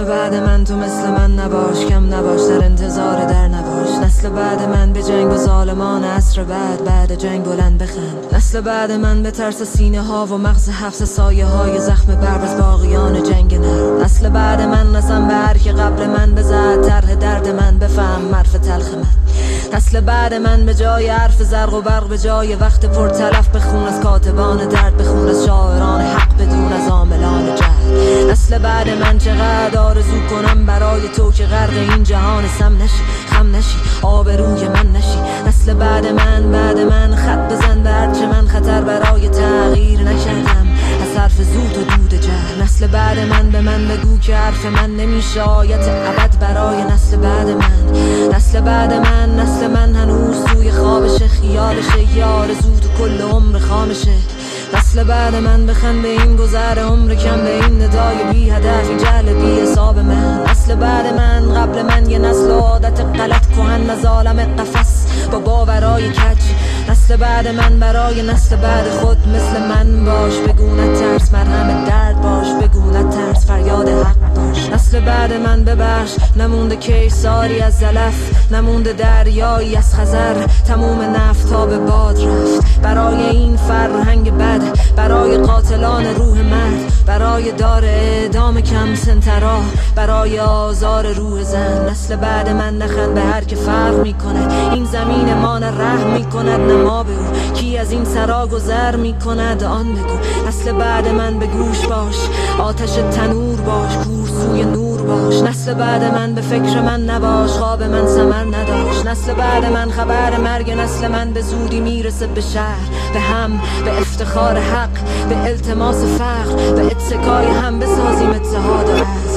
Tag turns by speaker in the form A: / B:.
A: نسل بعد من تو مثل من نباش، کم نباش، در انتظار در نباش. نسل بعد من به جنگ و ظالمان عصر بعد جنگ بلند بخند. نسل بعد من به ترس سینه ها و مغز حفظ سایه های زخم برق از باقیان جنگ نر. نسل بعد من رسم به هر که قبل من بزد طرح درد من، بفهم حرف تلخ من. نسل بعد من به جای حرف زرق و برق، به جای وقت پر تلف بخون از کاتبان درد، بخون از شاعران حق بدون از عاملان جهل. نسل بعد من چقدر آرزو کنم برای تو که غرق این جهان سم نشی، خم نشی، آبروی من نشی. نسل بعد من خط بزن به هرچه من خطر برای تغییر نکردم از حرف زود و دود جهل. نسل بعد من به من بگو که حرف من نمیشه آیت ابد برای نسل بعد من. نسل بعد من هنوز توی خوابشه، خیالشه، یه آرزو تو کل عمر خامشه. نسل بعد من بخند به این گذر عمر کم، به این ندای بی هدف جهل بی حساب من. نسل بعد من قبل من یه نسل عادت غلط کهن از عالم قفس با باورای کج. نسل بعد من برای نسل بعد خود مثل من باش، بگو نترس، مرهم درد باش، بگو نترس، فریاد حق باش. نسل بعد من ببخش، نمونده کیساری از زلف، نمونده دریایی از خزر، تموم نفت به باد رفت. برای این فرهنگ بد، برای قاتلان روح مرد، برای دار اعدام کم سنترا، برای آزار روح زن. نسل بعد من نخند به هر که فرق میکنه، این زمین ما نه رحم میکند نه ما به او. کی از این سرا گذر میکند آن بگو. نسل بعد من به گوش باش، آتش تنور باش، کور سوی نور باش. نسل بعد من به فکر من نباش، خواب من ثمر نداشت. نسل بعد من خبر مرگ نسل من به زودی میرسه به شهر، به هم، به افتخار حق، به التماس فقر، به اتکای هم بسازیم اتحاد و